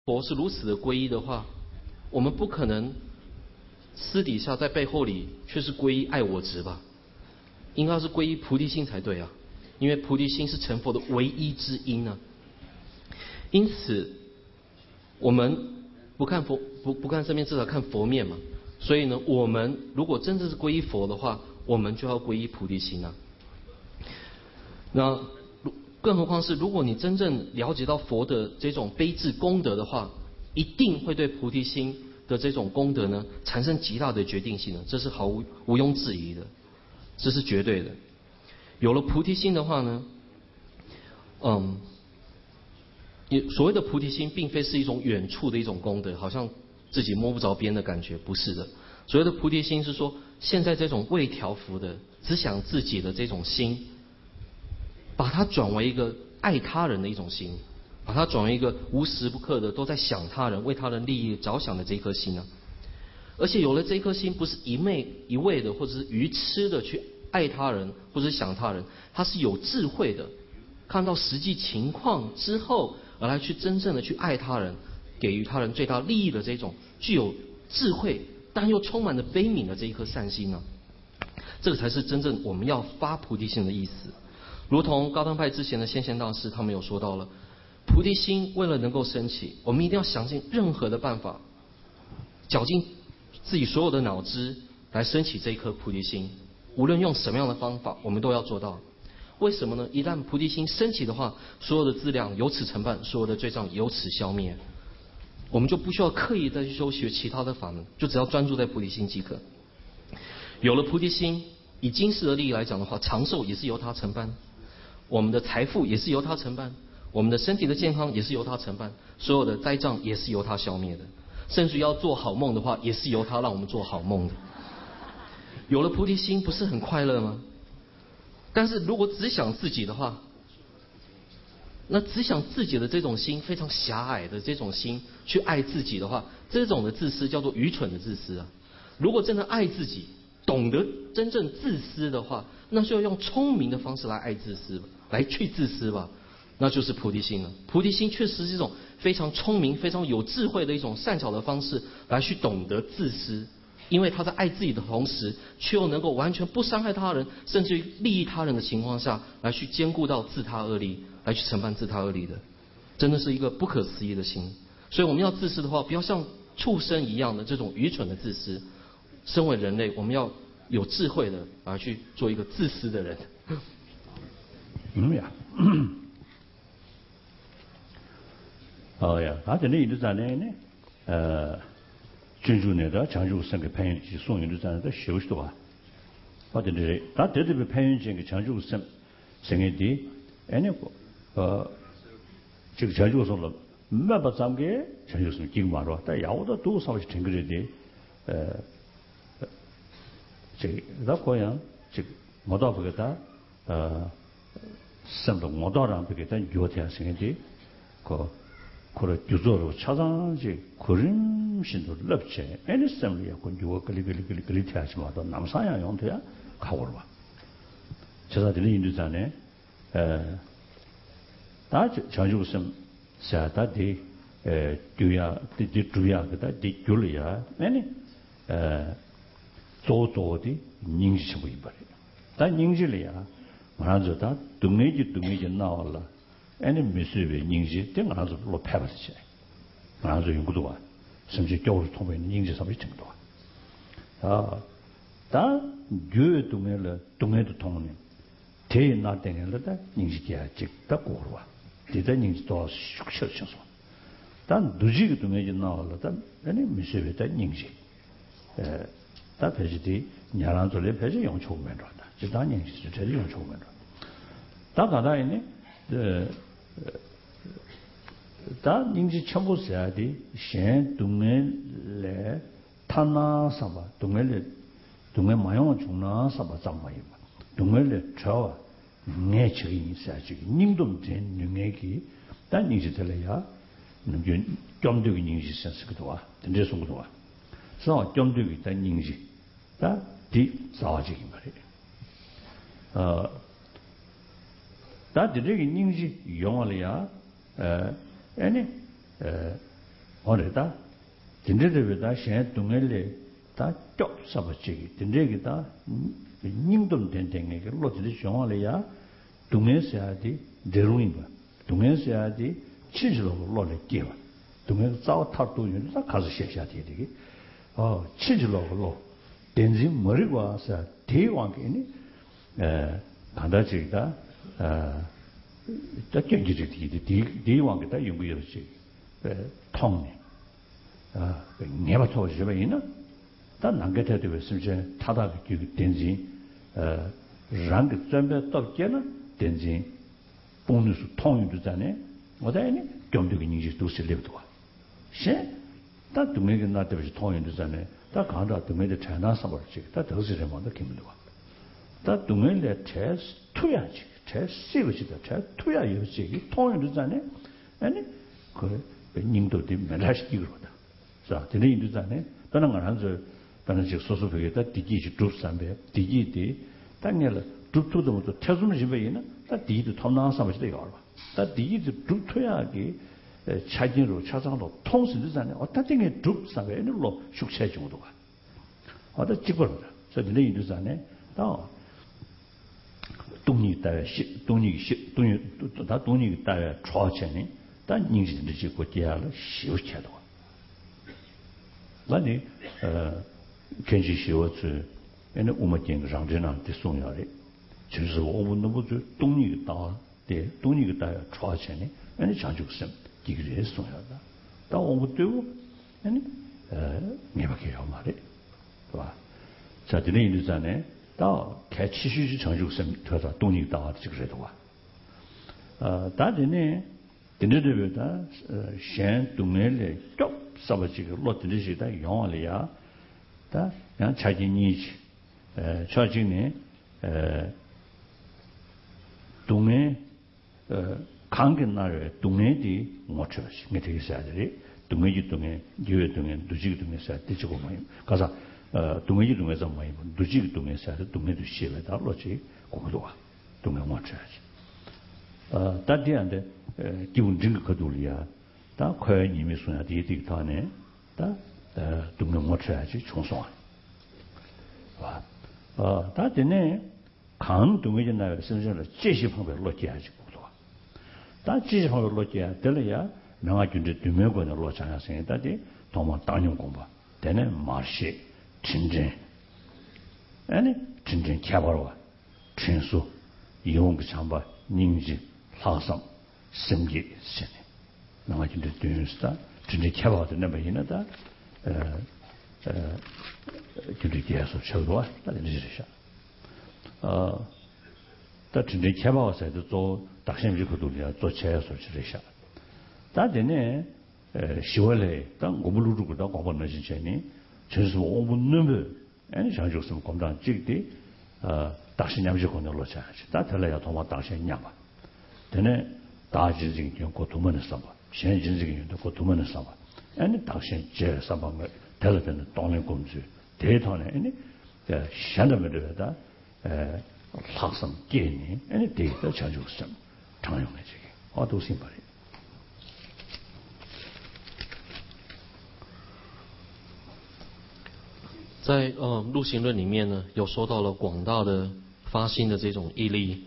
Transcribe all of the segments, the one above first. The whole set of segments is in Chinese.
佛是如此的皈依的话，我们不可能私底下在背后里却是皈依爱我执吧？应该是皈依菩提心才对啊，因为菩提心是成佛的唯一之因啊。因此，我们不看身边，至少看佛面嘛。所以呢，我们如果真正是皈依佛的话，我们就要皈依菩提心啊。那更何况是，如果你真正了解到佛的这种悲智功德的话，一定会对菩提心的这种功德呢产生极大的决定性的，这是毋庸置疑的，这是绝对的。有了菩提心的话呢，所谓的菩提心并非是一种远处的一种功德，好像自己摸不着边的感觉，不是的。所谓的菩提心是说，现在这种未调伏的只想自己的这种心，把它转为一个爱他人的一种心，把它转为一个无时不刻的都在想他人、为他人利益着想的这一颗心呢。而且有了这一颗心，不是一味的或者是愚痴的去爱他人或者是想他人，它是有智慧的，看到实际情况之后，而来去真正的去爱他人，给予他人最大利益的这种具有智慧但又充满了悲悯的这一颗善心呢。这个才是真正我们要发菩提心的意思。如同高登派之前的先贤大师他们有说到了，菩提心为了能够升起，我们一定要想尽任何的办法，绞尽自己所有的脑汁来升起这一颗菩提心，无论用什么样的方法，我们都要做到。为什么呢？一旦菩提心升起的话，所有的资粮由此成办，所有的罪障由此消灭，我们就不需要刻意再去修学其他的法门，就只要专注在菩提心即可。有了菩提心，以今世的利益来讲的话，长寿也是由它承办，我们的财富也是由它承办，我们的身体的健康也是由它承办，所有的灾障也是由它消灭的，甚至要做好梦的话，也是由它让我们做好梦的。有了菩提心，不是很快乐吗？但是如果只想自己的话，那只想自己的这种心，非常狭隘的这种心去爱自己的话，这种的自私叫做愚蠢的自私啊。如果真的爱自己，懂得真正自私的话，那就要用聪明的方式来爱自私，来去自私吧，那就是菩提心了。菩提心确实是一种非常聪明、非常有智慧的一种善巧的方式，来去懂得自私。因为他在爱自己的同时，却又能够完全不伤害他人，甚至于利益他人的情况下，来去兼顾到自他恶利，来去承办自他恶利的，真的是一个不可思议的心。所以我们要自私的话，不要像畜生一样的这种愚蠢的自私。身为人类，我们要有智慧的来去做一个自私的人。 呀，而且呢，在呢，进入呢的强入生给攀援去送人的在的休息的话，或者呢，他得的被攀援这个强入生个的，这个强入生了，没把咱们给强入生经完了，但要的多少是成个人的，这个那个样，这个我到不给他，什么我到让不给他有点生个的，可能就做了차장 지 그림신도 럽체 애니스템이야 군주가 그리 태하지마도 남사야 용도야 가오르와 저자들이 인도자네 다 전주선 사다디 두야 그다 디줄이야 아니 조조디 닝시고 이버리 다 닝질이야 말하죠 다 동네지 나와라 애니 미스베 닝지 등하서 로 패버지 말하죠 연구도 와甚至教育통배 닝지 사업이 정도 다 교동에를 동에도 통하는 대나 등에다 닝지야 직다 고르와 대다 닝지도 숙셔셔서 단 누지기 동에지 나와라 애니 미스베다 닝지 다 배지디 냐란솔에 배지 용초면로다 지다 닝지 제리 용초면로 다 가다이네 다 닝지 전부 써야지 셴 동에래 타나 사바 동에 마용 중나 사바 장마이 동에래 저 내적인 사지 닝동 된 능력이 다 닝지 들려야 능전 점적인 닝지 센스도 와 된제 송도 와 그래서 점적이 다 닝지 다디 사와지기 말이에요 다 드르기 닝지 용어리야 아니 어래다 딘데르베다 셴 동엘레 다 쫓사버지기 딘데기다 닝돈 된댕게 로지리 쇼알이야 동에서야디 데루인바 동에서야디 치즈로 로레 끼와 동에 싸워 타도 윤다 가서 셰샤 되게 치즈로 로 덴지 머리와서 대왕게니 반다지가 딱견지지 대왕게다 연구여지 통네 내가 토지가 있나 단 남게도 있으면 타다 그 덴지 랑 점에 떡게나 덴지 보너스 통유도잖아요 어다니 경득이 니지 도실레도 와 다 동네가 나한테 통유도잖아요 다 간다 동네에 차나 사버지 다 더스레 만도 김도 와 다 동네에 테스 투야지 테스 시버지다 테 투야 요지 통유도잖아요 아니 그 님도들 메라시기로다 자 드네인도잖아요 다른 건 한저 다른 식 소소하게다 디지지 줍삼배 디지디 당연히 줍토도 못 태수는 집에이나 다 디도 탐나사버지다 이거 다 디지 줍토야기 차진으로 차상으로 통수되잖아요. 어떤 게 줍삼배로 숙체 정도가 어다 찍어라 저 드네인도잖아요 다 동리 따에 동리 다 동리 따에 초체니 다 닝지들 짓고 뒤야를 쉬우쳐도 아니 kenshi xiwa tsu ene uma jenga rangzhena de songyare chirisi obu nubu tsu dongni ge da de dongni ge da ya chua chene ene chanchuk sem digre songyada da obu dewu ene ngeba ke yo mare ba cha dine yin zane da kai chi shi chanchuk sem thoda dongni ge da de jigre do wa da dine dine de da shen dongele tok sabaji ge lo de ji da yong le ya 다 그냥 자기니 저진에 동네 강견나래 동네디 못 쳐시 되게 사들이 동네지 동네 교회 동네 두지 동네 사 되지고 뭐 가서 동네지 동네에서 뭐 두지 동네 사 동네도 시에다 로지 공도 와 동네 못 쳐야지 다디한테 기분 증거 거둘이야 다 거의 이미 소야 되게 다네 다 동네 못 쳐야지 총송 와 다 되네 강 동네지 나요 선생님을 제시 방법을 놓게야지 고도 다 제시 방법을 놓게야 될래야 명아준데 두명권을 놓잖아 생각다지 도마 단용 공부 되네 마시 진정 아니 진정 개발와 진수 이용 그 장바 닝지 사상 심기 세네 명아준데 두면서 진짜 개발도 내가 이나다 그렇게해서 저도와 다니시죠. 다 진짜 개발해서도 또 dakshimji kuduliya zo chaya so chirisha. Da dine shiwale da ngobulu rugu da ngobulu nashi chayni chensu omu numu eni shangjuk sum gomdang jikdi dakshi nyamji kone lo chayachi. Da talaya thoma dakshi nyama. Dine da jinzigi yon ko tumani samba. Shen jinzigi yon ko tumani samba. Eni dakshi je samba nga talabene tonglen gomzu. Deytane eni shandamere da laksan geni eni deyta chanjuk sum. 常用的这个，都信不了。 在入行论里面呢，有说到了广大的发心的这种毅力，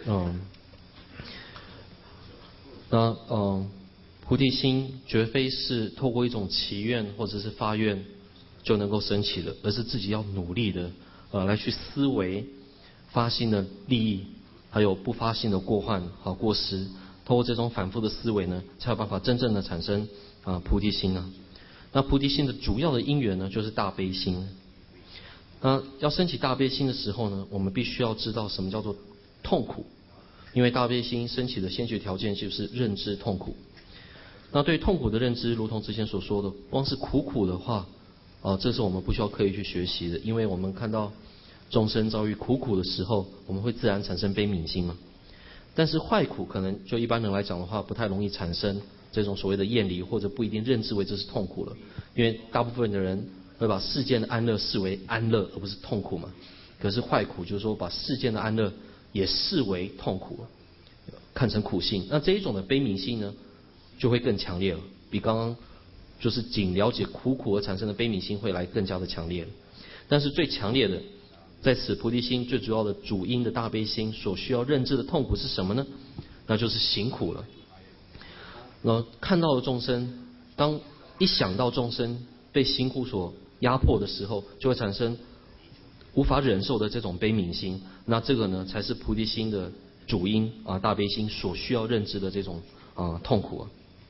菩提心绝非是透过一种祈愿或者是发愿就能够升起的，而是自己要努力的来去思维发心的利益。 还有不发心的过患和过失，透过这种反复的思维呢，才有办法真正的产生菩提心啊。那菩提心的主要的因缘呢，就是大悲心。那要升起大悲心的时候呢，我们必须要知道什么叫做痛苦，因为大悲心升起的先决条件就是认知痛苦。那对痛苦的认知，如同之前所说的，光是苦的话，这是我们不需要刻意去学习的，因为我们看到 众生遭遇苦的时候，我们会自然产生悲悯心嘛。但是坏苦可能就一般人来讲的话，不太容易产生这种所谓的厌离，或者不一定认知为这是痛苦了。因为大部分的人会把世间的安乐视为安乐，而不是痛苦嘛。可是坏苦就是说把世间的安乐也视为痛苦，看成苦性。那这一种的悲悯心呢，就会更强烈了，比刚刚就是仅了解苦而产生的悲悯心会来更加的强烈。但是最强烈的，在此菩提心最主要的主因的大悲心所需要认知的痛苦是什么呢？那就是行苦了。看到了众生，当一想到众生被行苦所压迫的时候，就会产生无法忍受的这种悲悯心。那这个呢，才是菩提心的主因大悲心所需要认知的这种痛苦。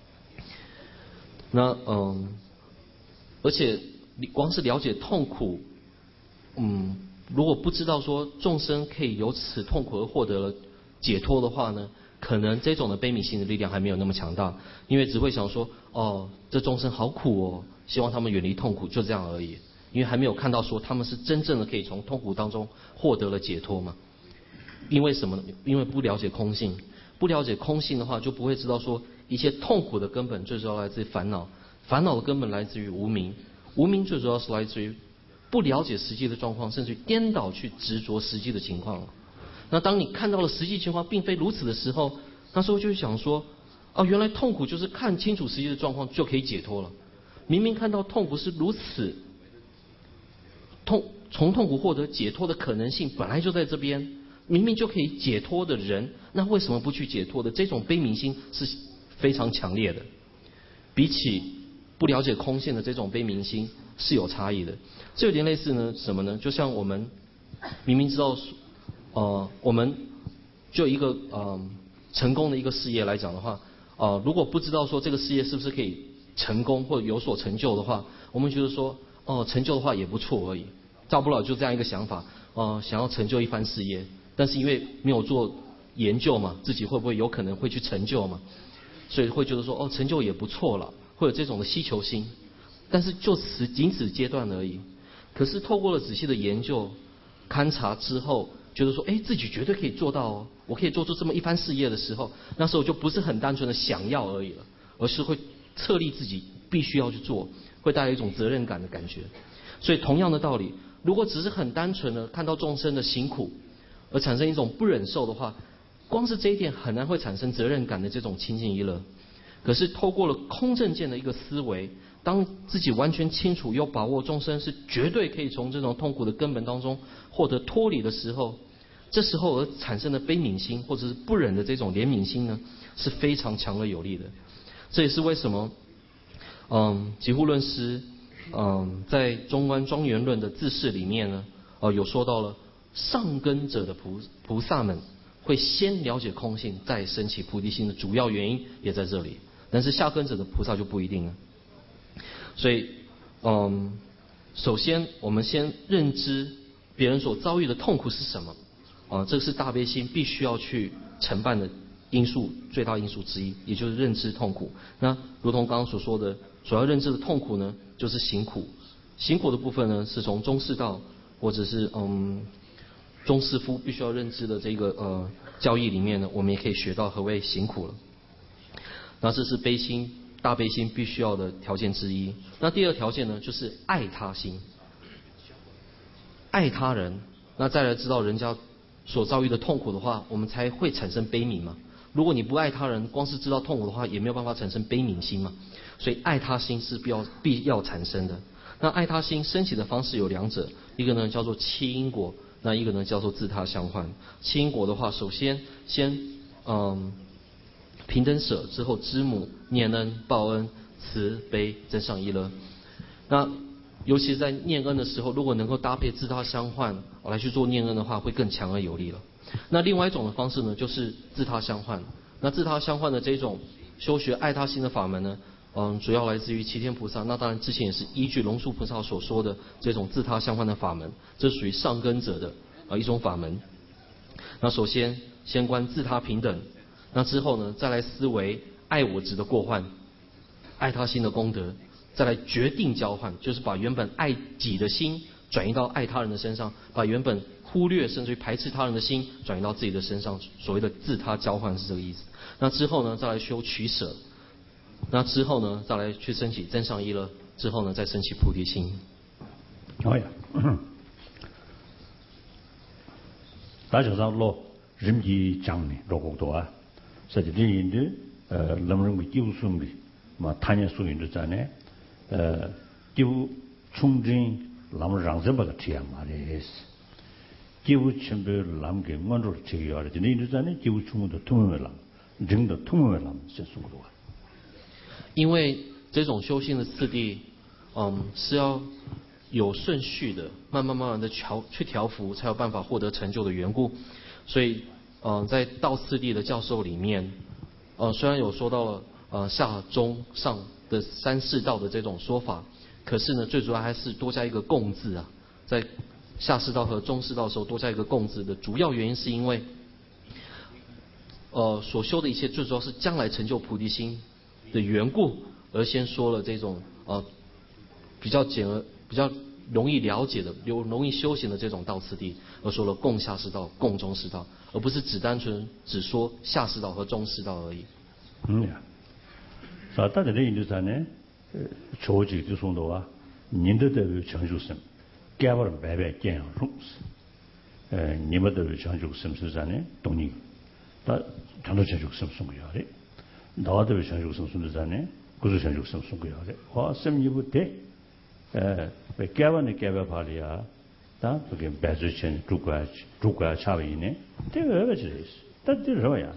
那而且光是了解痛苦，如果不知道说众生可以由此痛苦而获得了解脱的话呢，可能这种的悲悯心的力量还没有那么强大，因为只会想说这众生好苦哦，希望他们远离痛苦，就这样而已。因为还没有看到说他们是真正的可以从痛苦当中获得了解脱嘛。因为什么呢？因为不了解空性，不了解空性的话，就不会知道说一切痛苦的根本最主要来自于烦恼，烦恼的根本来自于无明，无明最主要是来自于不了解实际的状况，甚至于颠倒去执着实际的情况。那当你看到了实际情况并非如此的时候，那时候就会想说原来痛苦就是看清楚实际的状况就可以解脱了。明明看到痛苦是如此，从痛苦获得解脱的可能性本来就在这边，明明就可以解脱的人，那为什么不去解脱的？这种悲悯心是非常强烈的，比起不了解空性的这种悲悯心是有差异的。这有点类似呢什么呢？就像我们明明知道我们就一个成功的一个事业来讲的话，如果不知道说这个事业是不是可以成功或者有所成就的话，我们觉得说成就的话也不错而已，大不了就这样一个想法，想要成就一番事业，但是因为没有做研究嘛，自己会不会有可能会去成就嘛，所以会觉得说成就也不错了，会有这种的希求心，但是就仅此阶段而已。可是透过了仔细的研究勘察之后，觉得说自己绝对可以做到我可以做出这么一番事业的时候，那时候就不是很单纯的想要而已了，而是会策立自己必须要去做，会带来一种责任感的感觉。所以同样的道理，如果只是很单纯的看到众生的辛苦而产生一种不忍受的话，光是这一点很难会产生责任感的这种清净意乐。可是透过了空正见的一个思维，当自己完全清楚有把握众生是绝对可以从这种痛苦的根本当中获得脱离的时候，这时候而产生的悲悯心或者是不忍的这种怜悯心呢，是非常强而有力的。这也是为什么吉护论师在中观庄严论的自释里面呢有说到了上根者的菩萨们会先了解空性再升起菩提心的主要原因也在这里，但是下根者的菩萨就不一定了。所以首先我们先认知别人所遭遇的痛苦是什么这是大悲心必须要去承办的因素，最大因素之一，也就是认知痛苦。那如同刚刚所说的，所要认知的痛苦呢，就是行苦。行苦的部分呢，是从中士道或者是中士夫必须要认知的这个教义里面呢，我们也可以学到何谓行苦了。那这是悲心大悲心必须要的条件之一。那第二条件呢，就是爱他心，爱他人，那再来知道人家所遭遇的痛苦的话，我们才会产生悲悯嘛。如果你不爱他人，光是知道痛苦的话，也没有办法产生悲悯心嘛。所以爱他心是必要产生的。那爱他心升起的方式有两者，一个呢叫做七因果，那一个呢叫做自他相换。七因果的话，首先平等舍，之后知母、念恩、报恩、慈悲、增上意乐。那尤其是在念恩的时候，如果能够搭配自他相换来去做念恩的话，会更强而有力了。那另外一种的方式呢，就是自他相换。那自他相换的这种修学爱他心的法门呢，主要来自于齐天菩萨。那当然之前也是依据龙树菩萨所说的这种自他相换的法门，这属于上根者的一种法门。那首先观自他平等，那之后呢，再来思维爱我执的过患，爱他心的功德，再来决定交换，就是把原本爱己的心转移到爱他人的身上，把原本忽略甚至于排斥他人的心转移到自己的身上，所谓的自他交换是这个意思。那之后呢，再来修取舍，那之后呢，再来去升起增上意乐，之后呢，再升起菩提心。 好呀，大小上落人机讲呢，落好多啊，实际人的人们救赎的嘛，他人所用的在呢， 기부 충진 남 랑제바가 티야 말이스 기부 첨별 남게 먼저 제기하래 근데 이전에 기부 충문도 통문을 정도 통문을写送过因为这种修行的次第是要有顺序的慢慢的去调伏才有办法获得成就的缘故，所以在道次第的教授里面虽然有说到了下中上的三世道的这种说法，可是呢最主要还是多加一个共字啊，在下士道和中士道的时候多加一个共字的主要原因是因为所修的一切最主要是将来成就菩提心的缘故，而先说了这种比较容易了解的容易修行的这种道次第，而说了共下士道共中士道，而不是单纯只说下士道和中士道而已。 자, 다들 인도산에 조직 주송도와 님들의 정주심, 깨버린 배배 깨양 rum스, 님들의 정주심 수산에 동의, 다 전도 정주심 송구야래, 나와들의 정주심 수산에 구조 정주심 송구야래. 와, 셈이부터 깨버는 깨버 발이야, 다 그게 배주천 주가 차이네. 되게 왜 그러지? 다 들어야.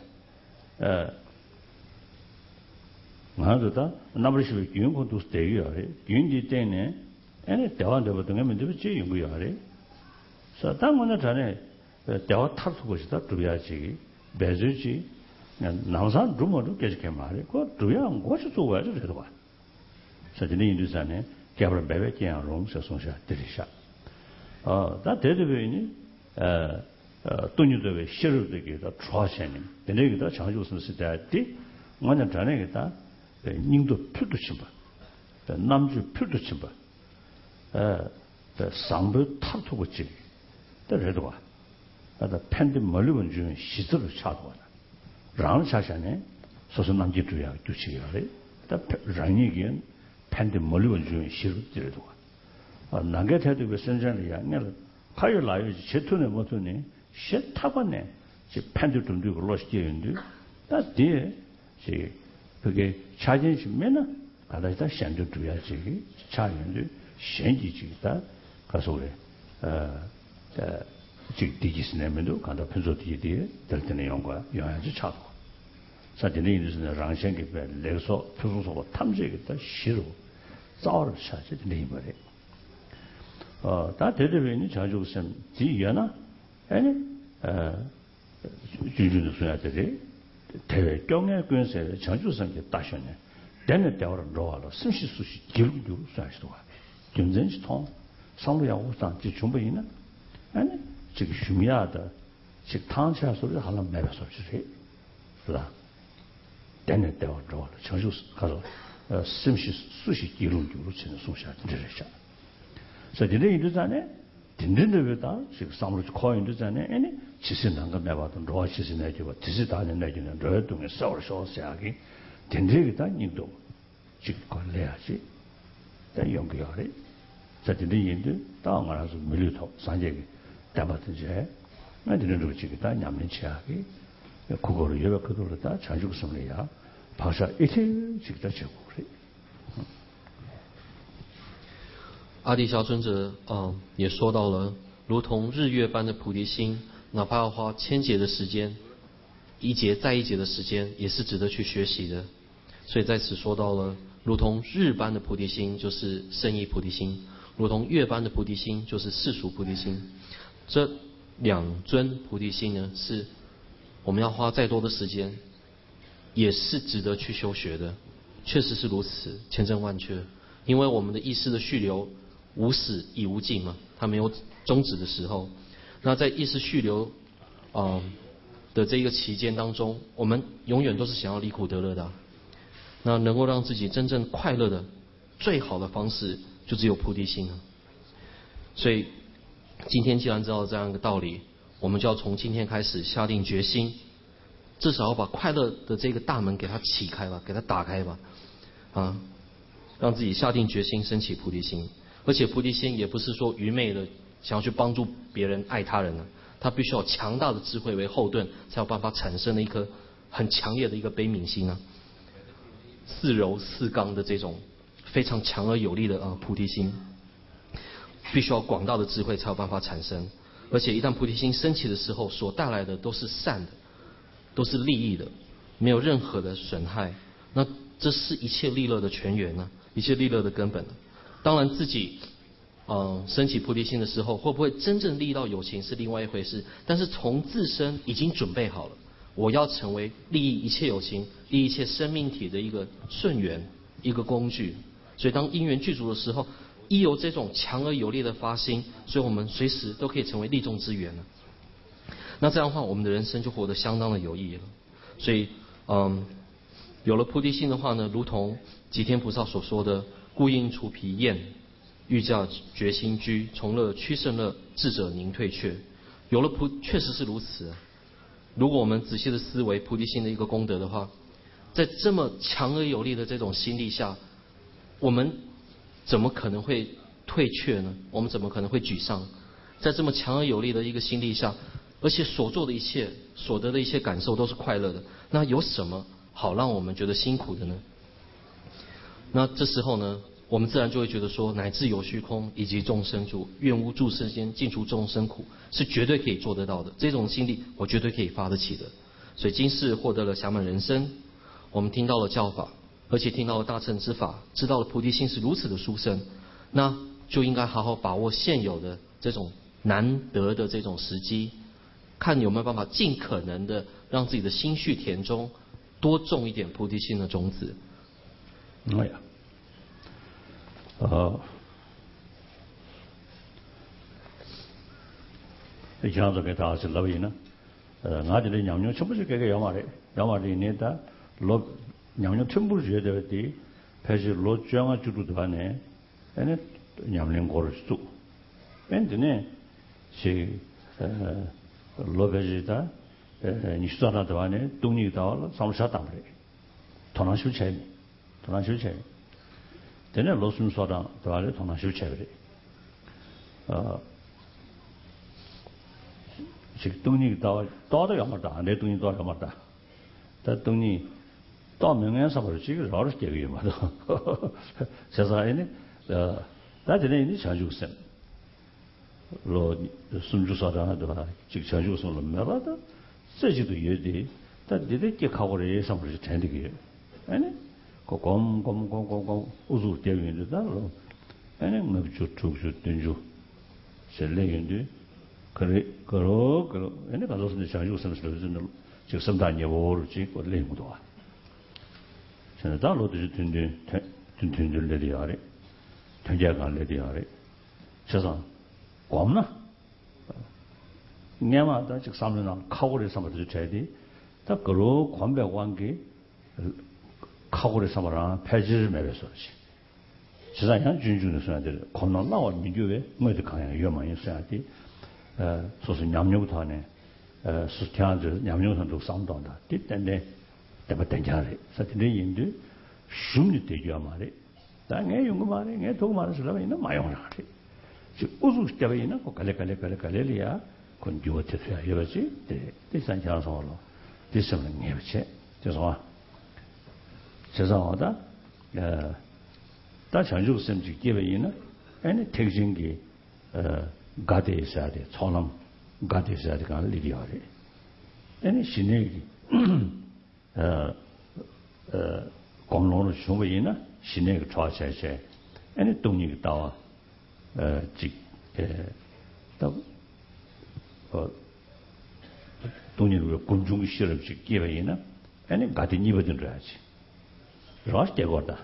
나도다 나버시비 윤고도 스테이어래 윤지 때네 애네 대화도 등에면 되게 제 연구야래 사당원의 전에 대화 탑수 것이다 두야지 배주지 남산 rum어도 계속 말해 그 두야 뭐지 좋아요 저도 봐 사진이 인도산에 개발 배배기한 롱서 송샤 들이샤 다 대대변이 돈유도의 실효되게다 좋아하시는 내게다 장주선 시대에 뭐냐 전에겠다 닝도 표도 침바 남주 표도 침바 상부 탑토고지 그래도 와 나다 팬데 멀리본 중 시설을 찾아와 라는 사샤네 소선 남지 주야 주치기래 다 랑이긴 팬데 멀리본 중 시설을 와 나게 태도 그 선전이야 내가 가요 라요 제톤에 못하네 시 타고네 제 팬데 좀 들고 로시게인데 다 뒤에 제 그게 자진심면은 가다다 현재 주야지 자연도 현지지다 가서 그래 즉 디지스네면도 간다 편소디에 될 때는 연구야 영향이 차고 사진이 있는 랑생게 레서 표소소 탐지겠다 시로 싸우를 사지 네이버에 다 대대변이 자주선 지연아 아니 주주도 소야 되지 대외 경외 근세의 전주성에 따셨네. 내내 대화를 놓아로 심시수시 기록도 수하시도 와. 경전시 통 상루야우상 지 준비이나 아니 지금 슈미야다 즉 탕차 소리 하는 매매 소리세. 그다. 내내 대화 놓아로 전주 가서 심시수시 기록도 치는 소샤 들으셔. 그래서 이제 이르잖아요. 딘딘데다 지금 상루지 코인도 전에 아니 지신한가 매봐도 로아 지신해지고 지시다는 내지는 로동에 서울서야기 딘데기다 님도 지금 걸려야지 다 연구하래 자진의 인도 땅을아서 밀리도 산재기 담았든지 나들은 로지기다 냠는치하기 그거를 여러 그거를 다 자주성이야 방사 이틀 직접 제고 그래 阿底峡尊者也说到了，如同日月般的菩提心，哪怕要花千劫的时间，一劫再一劫的时间，也是值得去学习的。所以在此说到了，如同日般的菩提心就是圣意菩提心，如同月般的菩提心就是世俗菩提心。这两尊菩提心呢，是我们要花再多的时间，也是值得去修学的。确实是如此，千真万确。因为我们的意识的续流无始亦无尽嘛，它没有终止的时候。那在意识续流的这一个期间当中，我们永远都是想要离苦得乐的。那能够让自己真正快乐的最好的方式，就只有菩提心了。所以今天既然知道这样一个道理，我们就要从今天开始下定决心，至少要把快乐的这个大门给它启开吧，给它打开吧，让自己下定决心升起菩提心。而且菩提心也不是说愚昧的想要去帮助别人爱他人，他必须要强大的智慧为后盾，才有办法产生的一颗很强烈的一个悲悯心四柔四刚的这种非常强而有力的菩提心，必须要广大的智慧才有办法产生。而且一旦菩提心升起的时候，所带来的都是善的，都是利益的，没有任何的损害。那这是一切利乐的泉源呢，一切利乐的根本。当然自己升起菩提心的时候，会不会真正利益到有情是另外一回事。但是从自身已经准备好了，我要成为利益一切有情、利益一切生命体的一个顺缘、一个工具。所以当因缘具足的时候，依由这种强而有力的发心，所以我们随时都可以成为利众之源了。那这样的话，我们的人生就活得相当的有意义了。所以有了菩提心的话呢，如同吉天菩萨所说的故应除疲厌，欲驾决心居，从乐趋胜乐，智者宁退却。有了确实是如此。如果我们仔细的思维菩提心的一个功德的话，在这么强而有力的这种心力下，我们怎么可能会退却呢？我们怎么可能会沮丧？在这么强而有力的一个心力下，而且所做的一切、所得的一些感受都是快乐的，那有什么好让我们觉得辛苦的呢？那这时候呢，我们自然就会觉得说，乃至有虚空以及众生主，愿无诸世间尽除众生苦，是绝对可以做得到的。这种心力我绝对可以发得起的。所以今世获得了暇满人生，我们听到了教法，而且听到了大乘之法，知道了菩提心是如此的殊胜，那就应该好好把握现有的这种难得的这种时机，看有没有办法尽可能的让自己的心绪田中多种一点菩提心的种子。 哎呀，以前这个大是老人呢，俺这里娘娘全部是这个要嘛的呢的，老娘娘全部是这的，还是老庄啊，就是的话呢，那娘娘过来做，反正呢是老百姓的，你说那的话呢，东西到了，上不下当的，同样修起来。同样修起来，真的老孙说的，对吧？同样修起来的，这个东西到的要么大，那东西到要么大，但东西到明年啥不是这个绕着这个嘛的，实际上呢，那这里你想修什？老孙就说的对吧？这个想修什么没了的，这些都有的，但你得结考过来上不是真的个，哎呢。讲，我做调研的，了，哎，我就等于是来源的，可能，哎，那个老师想有什么时候真的就什么大业务了，这个来不多啊。现在大陆都是天天来的下来，天天干来的下来，实际上，光呢，你嘛，在这个上面上考过来上面就是拆的，但各路宽白关给。考过来上班上排挤是没别说的去，实际上像军的说的，可能那我民族的我就看样越蛮有说的，说是娘肉团呢，是这样子娘肉团都上当的，对等的，对不等价的，实际的印度兄弟对决嘛的，但俺用个嘛的，俺偷嘛的是那边那嘛用啥的，就我说这边呢，我搞来的呀，可能就我提出来，有不是？对三强说了，对什么也不去，就说啊。实际上的，大强肉身体基本呢，哎，那特性给嘎得啥的，超能嘎得啥的，刚厉害的，哎，那现在广东的全部人呢，现在个炒起来，哎，那东西到啊，到东西那个公众写了去基本呢，哎，那嘎得你不能这样去。老是结果的，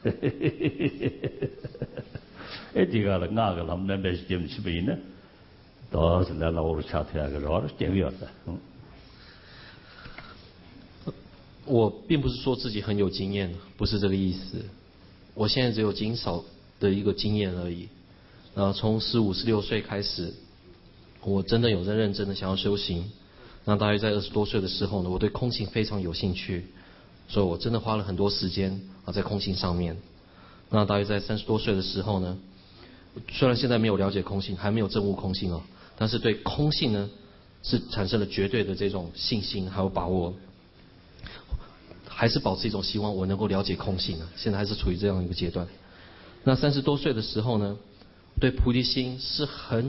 哎，这个了，那个了，我们那边是怎么去办呢？倒是来了，我查出来个老是结果的， 我并不是说自己很有经验，不是这个意思。我现在只有极少的一个经验而已。从15、16岁开始，我真的有在认真的想要修行。那大约在20多岁的时候呢，我对空性非常有兴趣。所以我真的花了很多时间在空性上面。那大约在30多岁的时候呢，虽然现在没有了解空性，还没有证悟空性但是对空性呢是产生了绝对的这种信心还有把握，还是保持一种希望我能够了解空性现在还是处于这样一个阶段。 那30多岁的时候呢，对菩提心是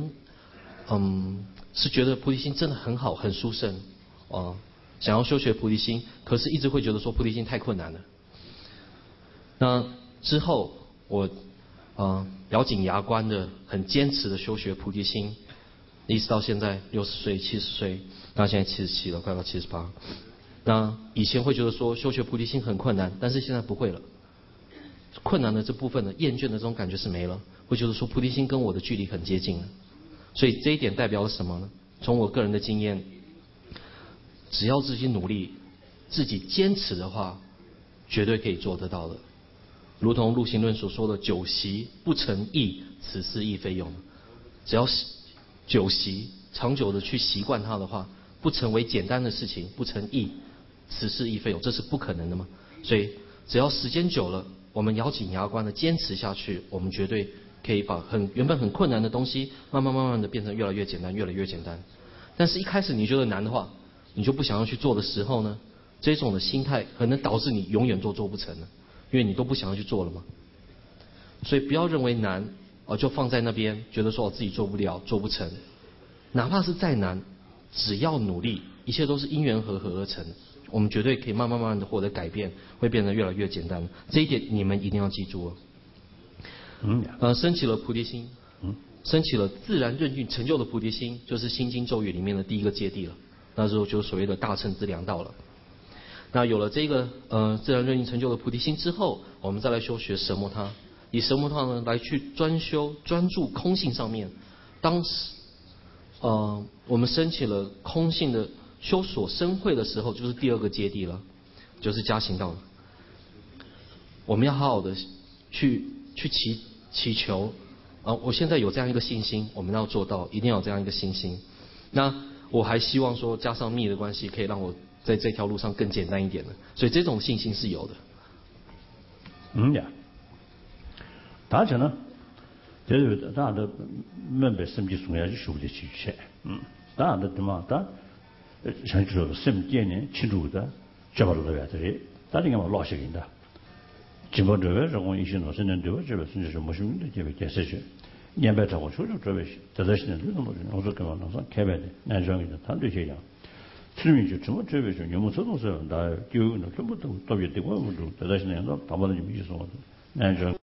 是觉得菩提心真的很好，很殊胜想要修学菩提心，可是一直会觉得说菩提心太困难了。那之后我咬紧牙关的很坚持的修学菩提心，一直到现在60岁、70岁，那现在77了，快到78。那以前会觉得说修学菩提心很困难，但是现在不会了。困难的这部分呢，厌倦的这种感觉是没了，会觉得说菩提心跟我的距离很接近了。所以这一点代表了什么呢？从我个人的经验，只要自己努力，自己坚持的话，绝对可以做得到的。如同陆行论所说的“久习不成易，此事亦非勇”。只要久习，长久的去习惯它的话，不成为简单的事情，不成易，此事亦非勇，这是不可能的嘛。所以只要时间久了，我们咬紧牙关的坚持下去，我们绝对可以把原本很困难的东西，慢慢的变成越来越简单，越来越简单。但是一开始你觉得难的话，你就不想要去做的时候呢，这种的心态可能导致你永远做不成了，因为你都不想要去做了嘛。所以不要认为难就放在那边，觉得说我自己做不了，做不成。哪怕是再难，只要努力，一切都是因缘和合而成的。我们绝对可以慢慢的获得改变，会变得越来越简单。这一点你们一定要记住升起了菩提心，升起了自然任运成就的菩提心，就是心经咒语里面的第一个阶地了。那时候就所谓的大乘资粮道了。那有了这个自然任运成就的菩提心之后，我们再来修学奢摩他，以奢摩他呢来去专注空性上面。当时我们升起了空性的修所生慧的时候，就是第二个阶地了，就是加行道了。我们要好好的去祈求我现在有这样一个信心，我们要做到，一定要有这样一个信心。那我还希望说加上密的关系，可以让我在这条路上更简单一点的，所以这种信心是有的。 大家呢，这是大家都明白什么叫重要的修的去切，大家都怎么大，像说什么节呢，庆祝的，这么多的这里，大家干嘛老些人的，基本这个是我一些老师呢，这个甚至是没什么的这个解释学，年白找我说这个在这现在这种人，我说干嘛那说开白的，南上的他这些样。村民就这么这边说，你们这种时候，大家就那这么多别的我们都在这现在那他们就没说，南上。